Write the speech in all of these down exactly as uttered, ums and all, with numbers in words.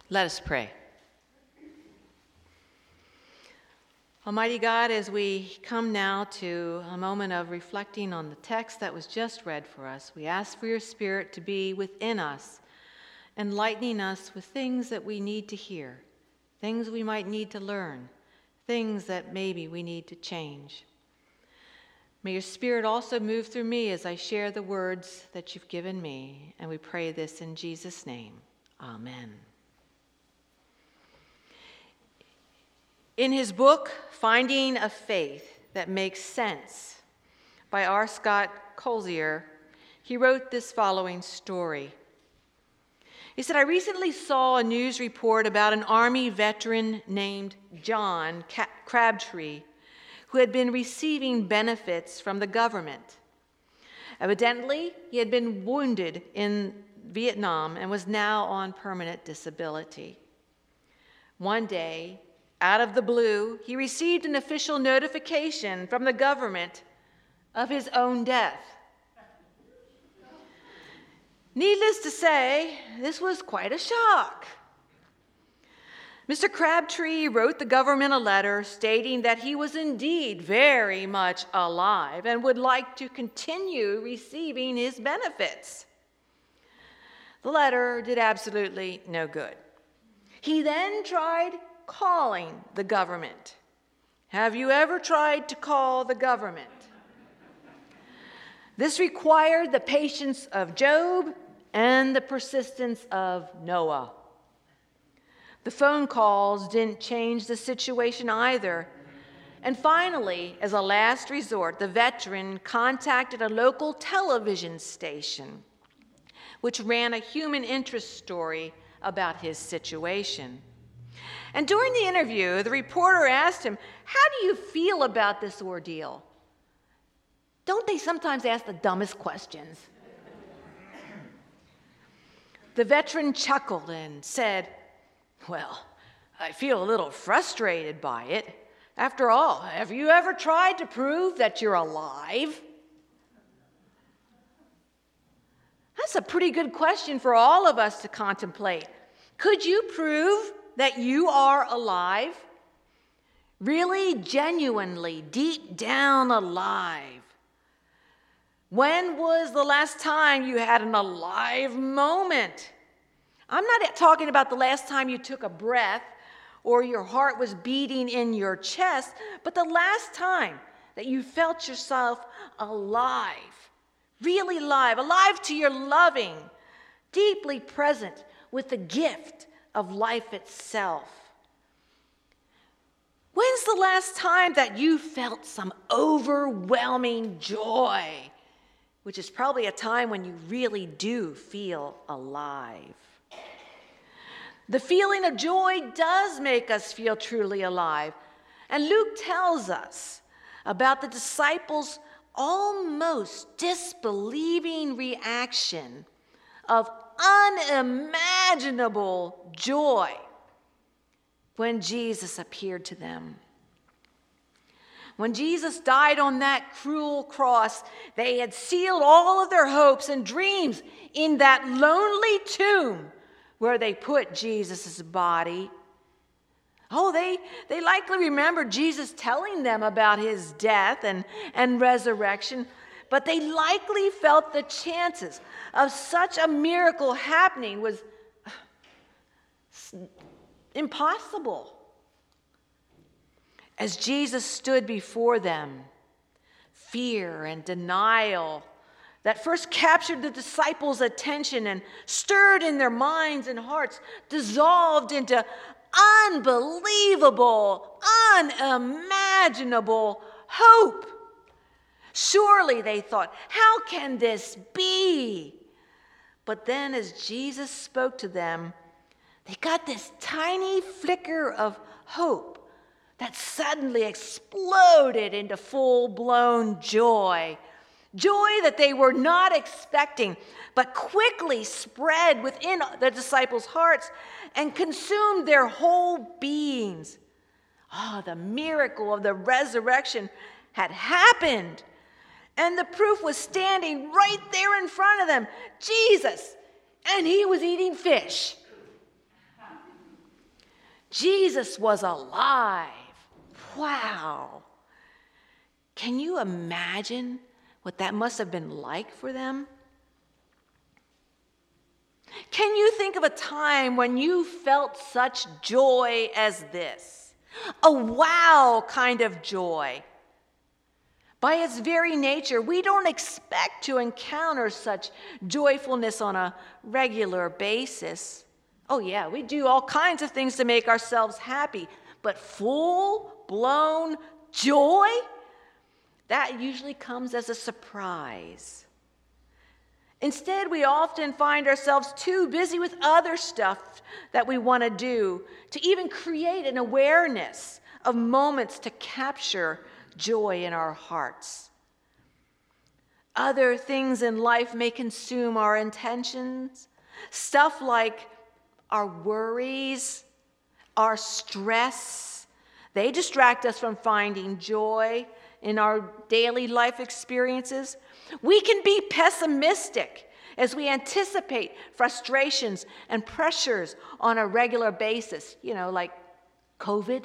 Let us pray. Almighty God, as we come now to a moment of reflecting on the text that was just read for us, we ask for your Spirit to be within us, enlightening us with things that we need to hear, things we might need to learn, things that maybe we need to change. May your Spirit also move through me as I share the words that you've given me, and we pray this in Jesus' name. Amen. In his book, Finding a Faith That Makes Sense, by R. Scott Colzier, he wrote this following story. He said, I recently saw a news report about an Army veteran named John Crabtree, who had been receiving benefits from the government. Evidently, he had been wounded in Vietnam and was now on permanent disability. One day, out of the blue, he received an official notification from the government of his own death. Needless to say, this was quite a shock. Mister Crabtree wrote the government a letter stating that he was indeed very much alive and would like to continue receiving his benefits. The letter did absolutely no good. He then tried calling the government. Have you ever tried to call the government? This required the patience of Job and the persistence of Noah. The phone calls didn't change the situation either. And finally, as a last resort, the veteran contacted a local television station, which ran a human interest story about his situation. And during the interview, the reporter asked him, how do you feel about this ordeal? Don't they sometimes ask the dumbest questions? The veteran chuckled and said, well, I feel a little frustrated by it. After all, have you ever tried to prove that you're alive? That's a pretty good question for all of us to contemplate. Could you prove that you are alive? Really, genuinely, deep down alive? When was the last time you had an alive moment? I'm not talking about the last time you took a breath or your heart was beating in your chest, but the last time that you felt yourself alive, really alive, alive to your loving, deeply present with the gift of life itself. When's the last time that you felt some overwhelming joy, which is probably a time when you really do feel alive? The feeling of joy does make us feel truly alive. And Luke tells us about the disciples' almost disbelieving reaction of unimaginable joy when Jesus appeared to them. When Jesus died on that cruel cross, they had sealed all of their hopes and dreams in that lonely tomb where they put Jesus' body. Oh, they, they likely remembered Jesus telling them about his death and, and resurrection, but they likely felt the chances of such a miracle happening was impossible. As Jesus stood before them, fear and denial that first captured the disciples' attention and stirred in their minds and hearts dissolved into unbelievable, unimaginable hope. Surely, they thought, how can this be? But then as Jesus spoke to them, they got this tiny flicker of hope that suddenly exploded into full-blown joy. Joy that they were not expecting, but quickly spread within the disciples' hearts and consumed their whole beings. Ah, oh, the miracle of the resurrection had happened, and the proof was standing right there in front of them, Jesus, and he was eating fish. Jesus was alive. Wow. Can you imagine what that must have been like for them? Can you think of a time when you felt such joy as this? A wow kind of joy. By its very nature, we don't expect to encounter such joyfulness on a regular basis. Oh yeah, we do all kinds of things to make ourselves happy, but full-blown joy? That usually comes as a surprise. Instead, we often find ourselves too busy with other stuff that we want to do to even create an awareness of moments to capture joy in our hearts. Other things in life may consume our intentions, stuff like our worries, our stress. They distract us from finding joy in our daily life experiences. We can be pessimistic as we anticipate frustrations and pressures on a regular basis, you know, like COVID.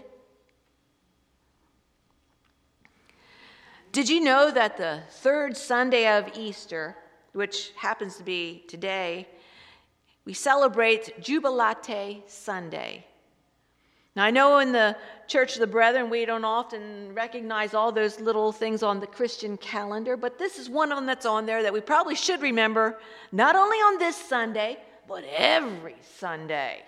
Did you know that the third Sunday of Easter, which happens to be today, we celebrate Jubilate Sunday? Now, I know in the Church of the Brethren, we don't often recognize all those little things on the Christian calendar, but this is one of them that's on there that we probably should remember, not only on this Sunday, but every Sunday.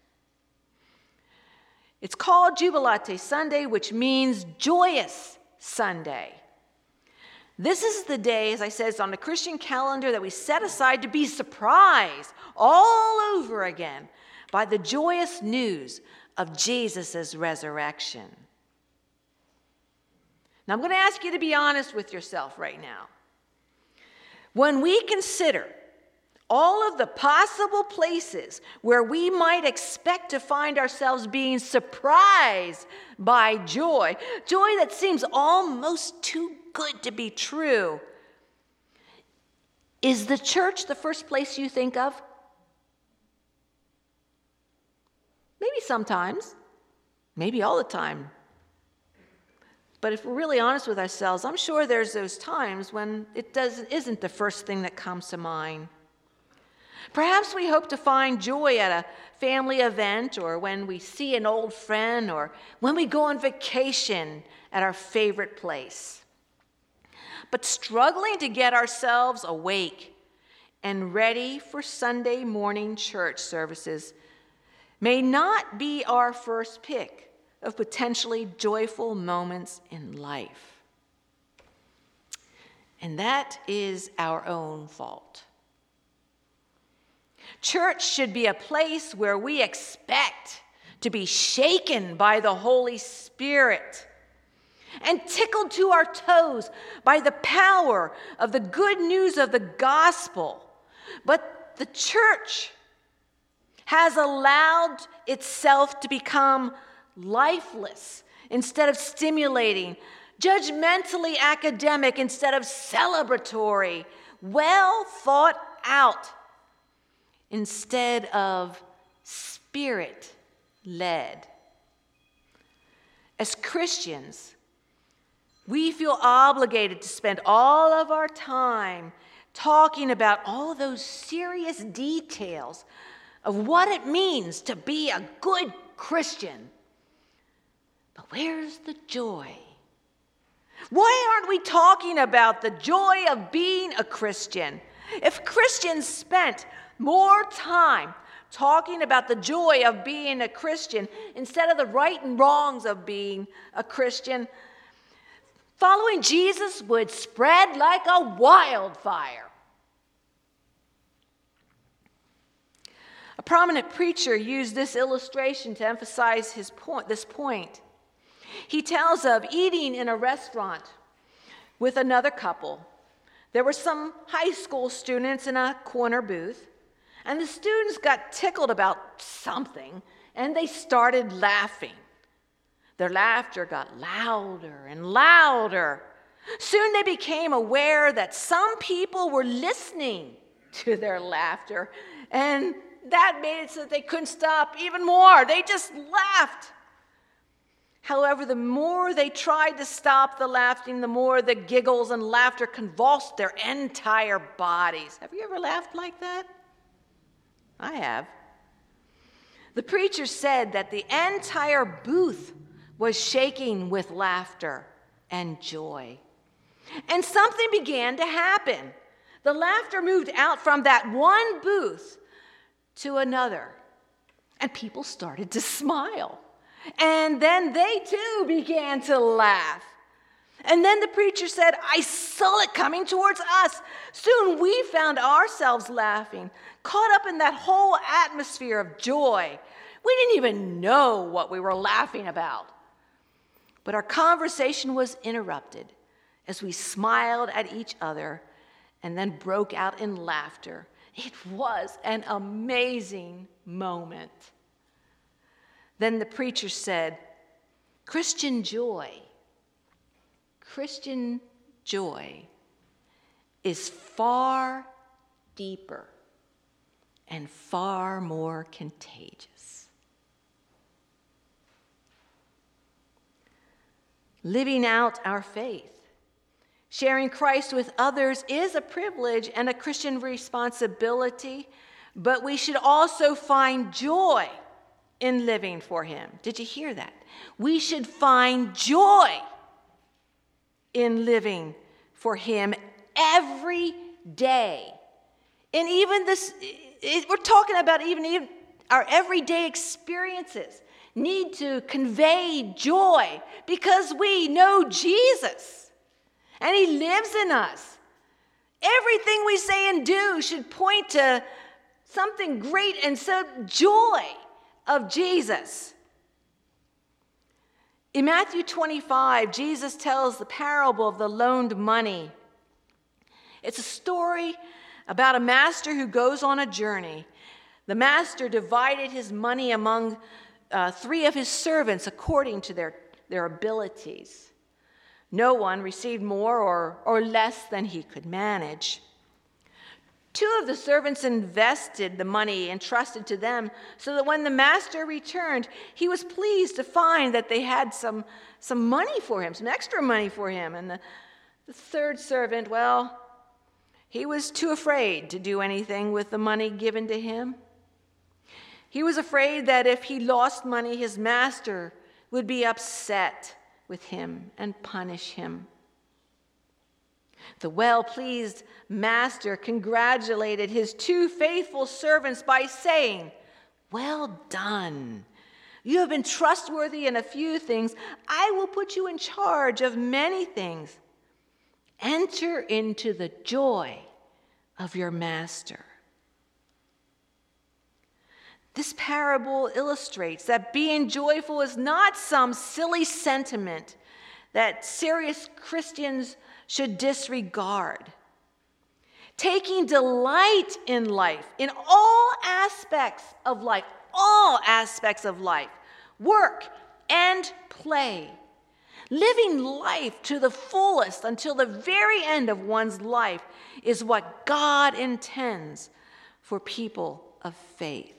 It's called Jubilate Sunday, which means joyous Sunday. This is the day, as I said, it's on the Christian calendar that we set aside to be surprised all over again by the joyous news of Jesus' resurrection. Now, I'm going to ask you to be honest with yourself right now. When we consider all of the possible places where we might expect to find ourselves being surprised by joy, joy that seems almost too good to be true, is the church the first place you think of? Maybe sometimes, maybe all the time. But if we're really honest with ourselves, I'm sure there's those times when it doesn't, isn't the first thing that comes to mind. Perhaps we hope to find joy at a family event, or when we see an old friend, or when we go on vacation at our favorite place. But struggling to get ourselves awake and ready for Sunday morning church services may not be our first pick of potentially joyful moments in life. And that is our own fault. Church should be a place where we expect to be shaken by the Holy Spirit and tickled to our toes by the power of the good news of the gospel. But the church has allowed itself to become lifeless instead of stimulating, judgmentally academic instead of celebratory, well thought out instead of spirit-led. As Christians, we feel obligated to spend all of our time talking about all those serious details of what it means to be a good Christian. But where's the joy? Why aren't we talking about the joy of being a Christian? If Christians spent more time talking about the joy of being a Christian instead of the right and wrongs of being a Christian, following Jesus would spread like a wildfire. A prominent preacher used this illustration to emphasize his point, this point. He tells of eating in a restaurant with another couple. There were some high school students in a corner booth, and the students got tickled about something, and they started laughing. Their laughter got louder and louder. Soon they became aware that some people were listening to their laughter, and that made it so that they couldn't stop even more. They just laughed. However, the more they tried to stop the laughing, the more the giggles and laughter convulsed their entire bodies. Have you ever laughed like that? I have. The preacher said that the entire booth was shaking with laughter and joy. And something began to happen. The laughter moved out from that one booth to another, and people started to smile. And then they too began to laugh. And then the preacher said, I saw it coming towards us. Soon we found ourselves laughing, caught up in that whole atmosphere of joy. We didn't even know what we were laughing about. But our conversation was interrupted as we smiled at each other and then broke out in laughter. It was an amazing moment. Then the preacher said, Christian joy, Christian joy is far deeper and far more contagious. Living out our faith, sharing Christ with others is a privilege and a Christian responsibility, but we should also find joy in living for him. Did you hear that? We should find joy in living for him every day. And even this, it, we're talking about even, even our everyday experiences need to convey joy because we know Jesus and he lives in us. Everything we say and do should point to something great and so joy of Jesus. In Matthew twenty-five, Jesus tells the parable of the loaned money. It's a story about a master who goes on a journey. The master divided his money among uh, three of his servants according to their, their abilities. No one received more or, or less than he could manage. Two of the servants invested the money entrusted to them so that when the master returned, he was pleased to find that they had some, some money for him, some extra money for him. And the, the third servant, well, he was too afraid to do anything with the money given to him. He was afraid that if he lost money, his master would be upset with him and punish him. The well-pleased master congratulated his two faithful servants by saying, "Well done. You have been trustworthy in a few things. I will put you in charge of many things. Enter into the joy of your master." This parable illustrates that being joyful is not some silly sentiment that serious Christians should disregard. Taking delight in life, in all aspects of life, all aspects of life, work and play, living life to the fullest until the very end of one's life is what God intends for people of faith.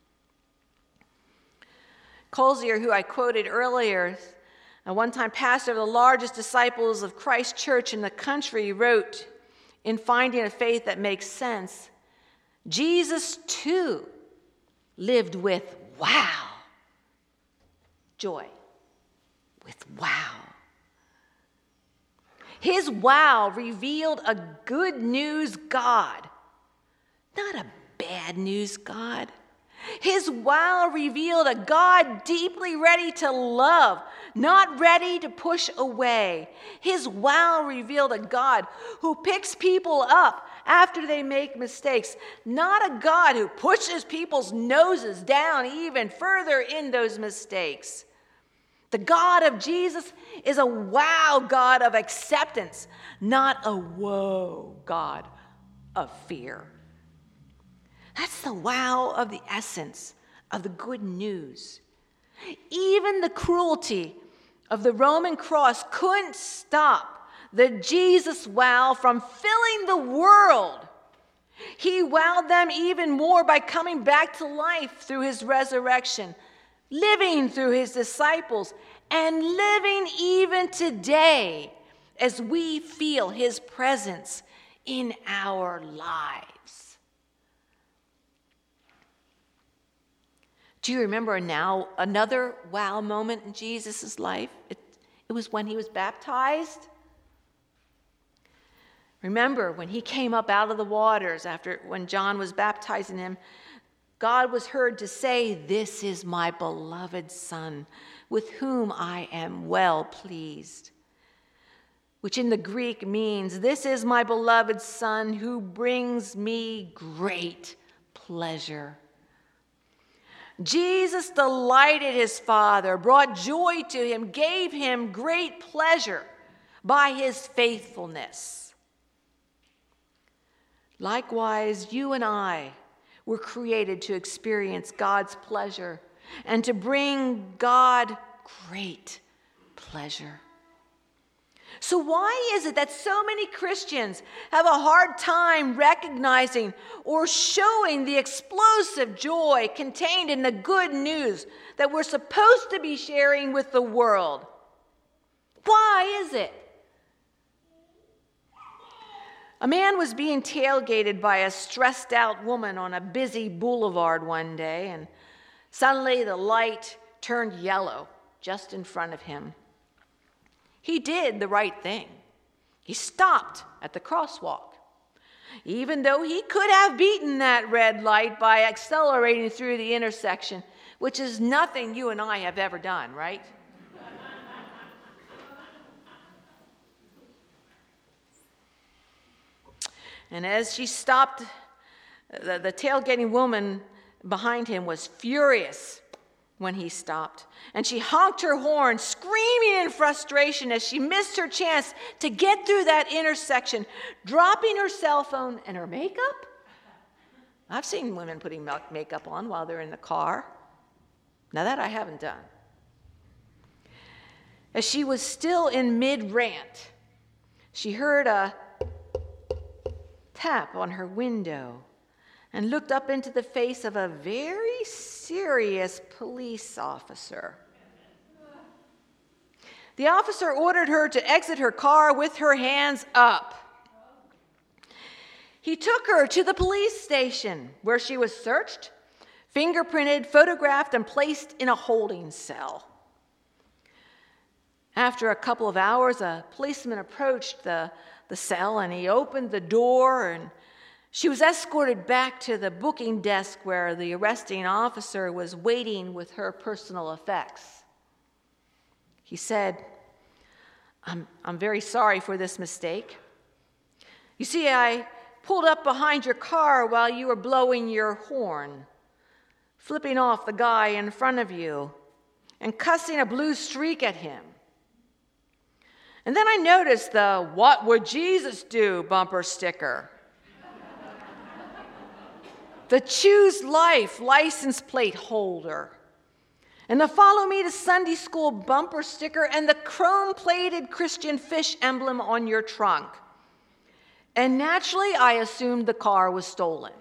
Colzier, who I quoted earlier, a one-time pastor of the largest disciples of Christ Church in the country, wrote, in Finding a Faith That Makes Sense, Jesus too lived with wow, joy, with wow. His wow revealed a good news God, not a bad news God. His wow revealed a God deeply ready to love, not ready to push away. His wow revealed a God who picks people up after they make mistakes, not a God who pushes people's noses down even further in those mistakes. The God of Jesus is a wow God of acceptance, not a whoa God of fear. That's the wow of the essence of the good news. Even the cruelty of the Roman cross couldn't stop the Jesus wow from filling the world. He wowed them even more by coming back to life through his resurrection, living through his disciples, and living even today as we feel his presence in our lives. Do you remember now another wow moment in Jesus' life? It, it was when he was baptized. Remember when he came up out of the waters after when John was baptizing him, God was heard to say, "This is my beloved Son, with whom I am well pleased," which in the Greek means, "This is my beloved Son who brings me great pleasure." Jesus delighted his Father, brought joy to him, gave him great pleasure by his faithfulness. Likewise, you and I were created to experience God's pleasure and to bring God great pleasure. So why is it that so many Christians have a hard time recognizing or showing the explosive joy contained in the good news that we're supposed to be sharing with the world? Why is it? A man was being tailgated by a stressed out woman on a busy boulevard one day, and suddenly the light turned yellow just in front of him. He did the right thing. He stopped at the crosswalk, even though he could have beaten that red light by accelerating through the intersection, which is nothing you and I have ever done, right? And as she stopped, the, the tailgating woman behind him was furious when he stopped. And she honked her horn, screaming in frustration as she missed her chance to get through that intersection, dropping her cell phone and her makeup. I've seen women putting makeup on while they're in the car. Now that I haven't done. As she was still in mid-rant, she heard a tap on her window and looked up into the face of a very serious police officer. The officer ordered her to exit her car with her hands up. He took her to the police station where she was searched, fingerprinted, photographed, and placed in a holding cell. After a couple of hours, a policeman approached the the cell, and he opened the door, and she was escorted back to the booking desk where the arresting officer was waiting with her personal effects. He said, I'm, I'm very sorry for this mistake. You see, I pulled up behind your car while you were blowing your horn, flipping off the guy in front of you, and cussing a blue streak at him. And then I noticed the "What would Jesus do" bumper sticker, the Choose Life license plate holder, and the Follow Me to Sunday School bumper sticker, and the chrome-plated Christian fish emblem on your trunk. And naturally, I assumed the car was stolen.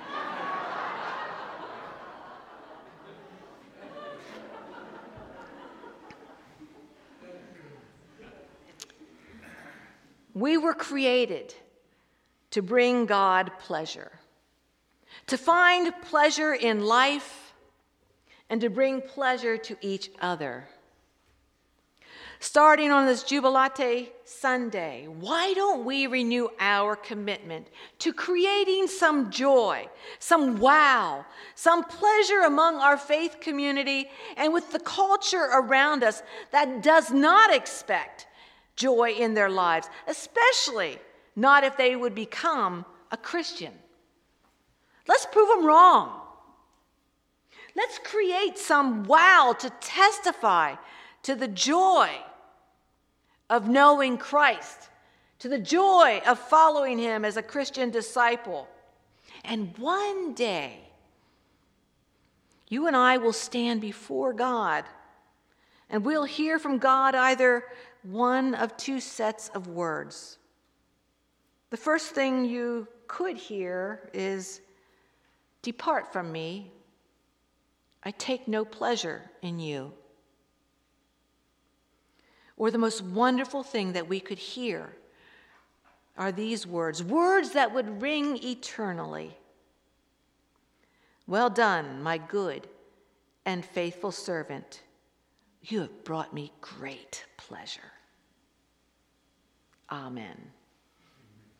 We were created to bring God pleasure, to find pleasure in life, and to bring pleasure to each other. Starting on this Jubilate Sunday, why don't we renew our commitment to creating some joy, some wow, some pleasure among our faith community and with the culture around us that does not expect joy in their lives, especially not if they would become a Christian. Let's prove them wrong. Let's create some wow to testify to the joy of knowing Christ, to the joy of following him as a Christian disciple. And one day, you and I will stand before God, and we'll hear from God either one of two sets of words. The first thing you could hear is, "Depart from me. I take no pleasure in you." Or the most wonderful thing that we could hear are these words, words that would ring eternally. "Well done, my good and faithful servant. You have brought me great pleasure." Amen.